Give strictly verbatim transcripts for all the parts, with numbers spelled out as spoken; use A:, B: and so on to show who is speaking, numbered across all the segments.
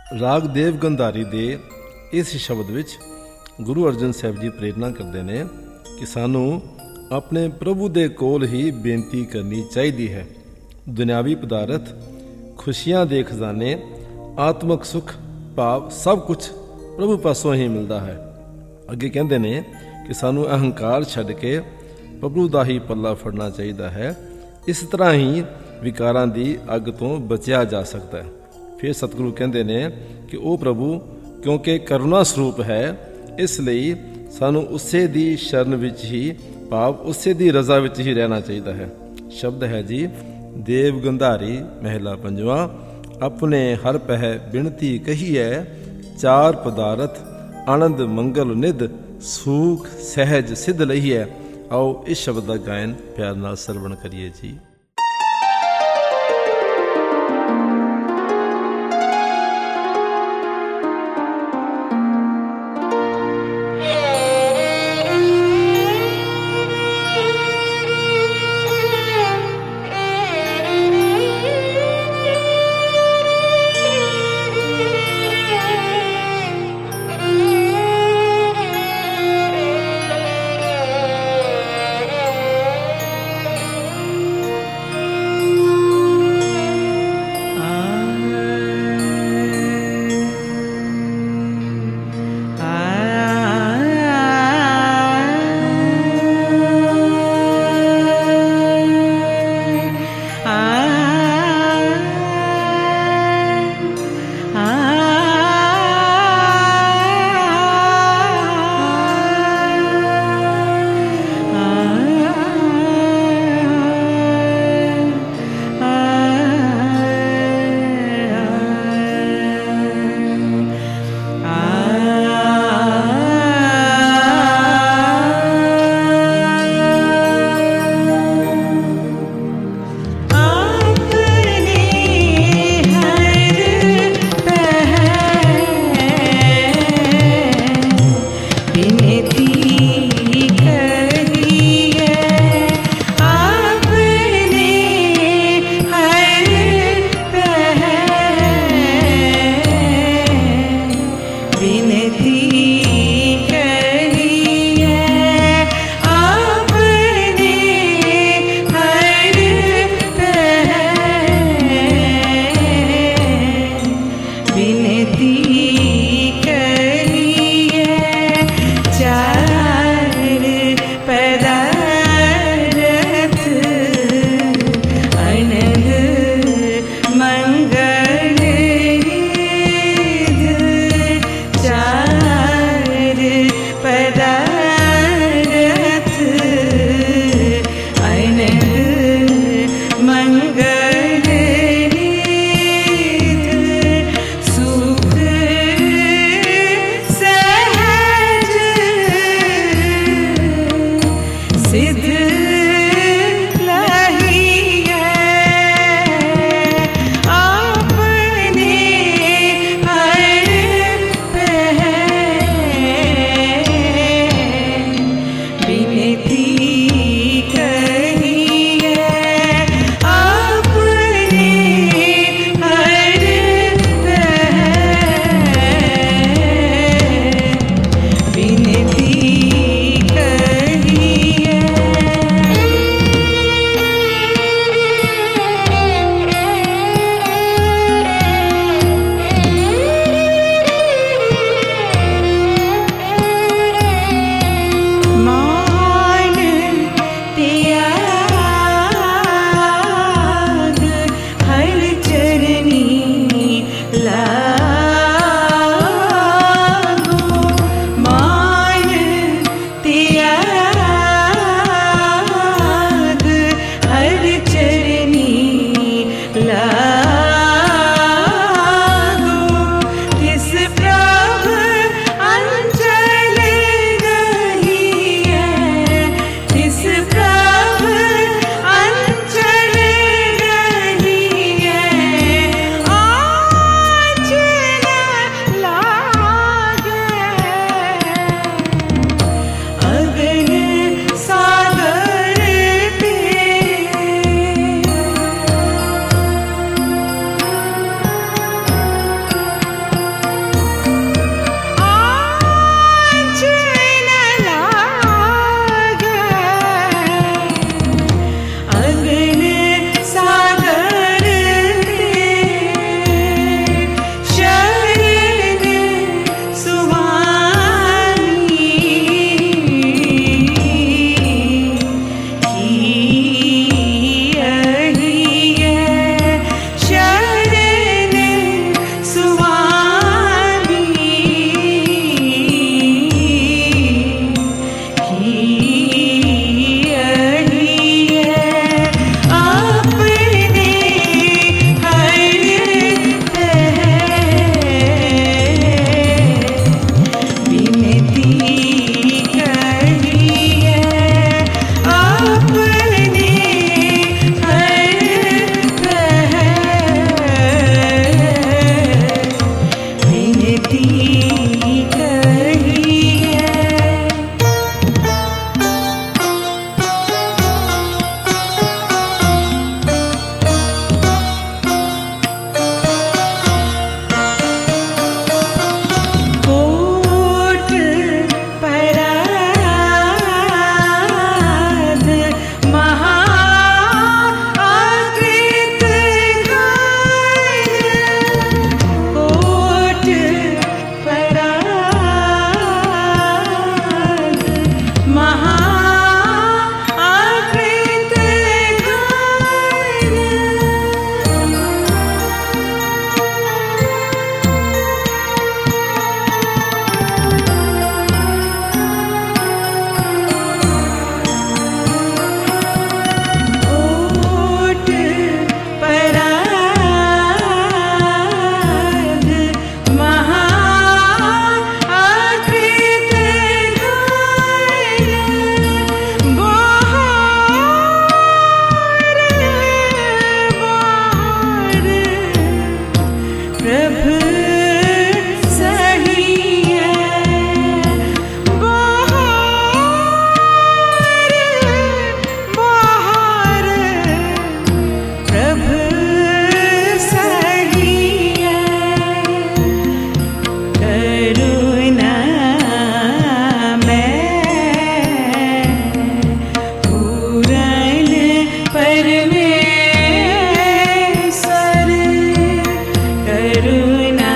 A: ਰਾਗ ਦੇਵ ਗੰਧਾਰੀ ਦੇ ਇਸ ਸ਼ਬਦ ਵਿੱਚ ਗੁਰੂ ਅਰਜਨ ਸਾਹਿਬ ਜੀ ਪ੍ਰੇਰਨਾ ਕਰਦੇ ਨੇ ਕਿ ਸਾਨੂੰ ਆਪਣੇ ਪ੍ਰਭੂ ਦੇ ਕੋਲ ਹੀ ਬੇਨਤੀ ਕਰਨੀ ਚਾਹੀਦੀ ਹੈ। ਦੁਨਿਆਵੀ ਪਦਾਰਥ, ਖੁਸ਼ੀਆਂ ਦੇ ਖਜ਼ਾਨੇ, ਆਤਮਿਕ ਸੁੱਖ ਭਾਵ ਸਭ ਕੁਝ ਪ੍ਰਭੂ ਪਾਸੋਂ ਹੀ ਮਿਲਦਾ ਹੈ। ਅੱਗੇ ਕਹਿੰਦੇ ਨੇ ਕਿ ਸਾਨੂੰ ਅਹੰਕਾਰ ਛੱਡ ਕੇ ਪ੍ਰਭੂ ਦਾ ਹੀ ਪੱਲਾ ਫੜਨਾ ਚਾਹੀਦਾ ਹੈ। ਇਸ ਤਰ੍ਹਾਂ ਹੀ ਵਿਕਾਰਾਂ ਦੀ ਅੱਗ ਤੋਂ ਬਚਿਆ ਜਾ ਸਕਦਾ ਹੈ। ਫਿਰ ਸਤਿਗੁਰੂ ਕਹਿੰਦੇ ਨੇ ਕਿ ਉਹ ਪ੍ਰਭੂ ਕਿਉਂਕਿ ਕਰੁਣਾ ਸਰੂਪ ਹੈ, ਇਸ ਲਈ ਸਾਨੂੰ ਉਸੇ ਦੀ ਸ਼ਰਨ ਵਿੱਚ ਹੀ ਭਾਵ ਉਸੇ ਦੀ ਰਜ਼ਾ ਵਿੱਚ ਹੀ ਰਹਿਣਾ ਚਾਹੀਦਾ ਹੈ। ਸ਼ਬਦ ਹੈ ਜੀ ਦੇਵ ਗੰਧਾਰੀ ਮਹਿਲਾ ਪੰਜਵਾਂ। ਆਪਣੇ ਹਰ ਪਹਿ ਬਿਨਤੀ ਕਹੀਐ, ਚਾਰ ਪਦਾਰਥ ਆਨੰਦ ਮੰਗਲ ਨਿਧ, ਸੂਖ ਸਹਿਜ ਸਿੱਧ ਲਈਐ। ਆਓ ਇਸ ਸ਼ਬਦ ਦਾ ਗਾਇਨ ਪਿਆਰ ਨਾਲ ਸਰਵਣ ਕਰੀਏ ਜੀ।
B: प्रभु सही है बाहर बाहर प्रभु सही है करुणा में पूर्ण परमेश्वर करुणा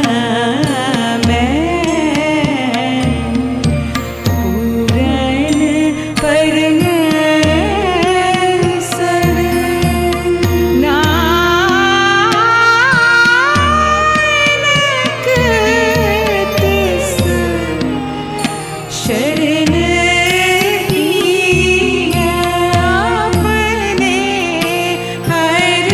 B: में पूर्ण परमेश्वर नानक तिस शरण ही है अपने हर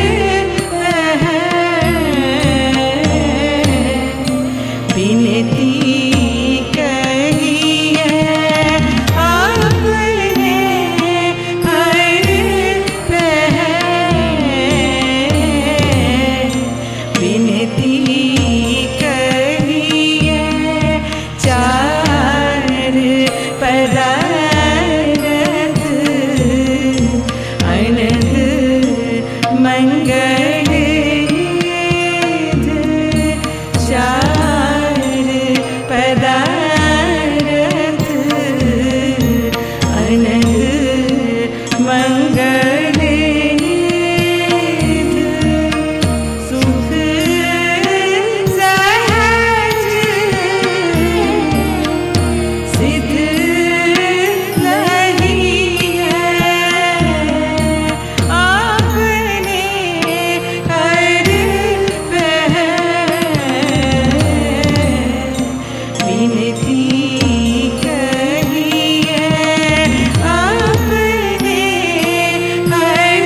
B: विनती कही है अपने हर विनती कही है चार पदार्थ अनंत मंगल चार पदार्थ अनंत मंगल सुख सहज सिद्ध लही है आपने हर विनती कही है आपने हर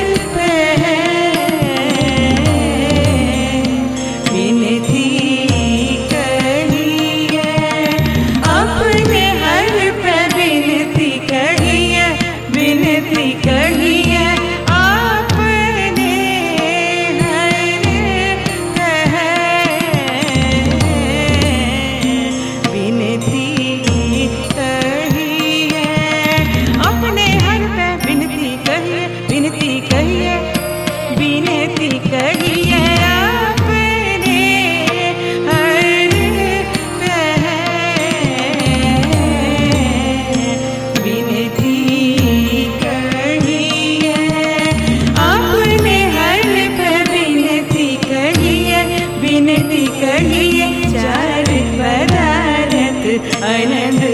B: विनती कही है अपने हर पे विनती कही है विनती कही है आपने हर विनती कही है अपने हर पे विनती कही है विनती कही है विनती कही है अपने हर पे विनती कही है अपने हर पे विनती कही है विनती कही है चार पदार्थ अनंत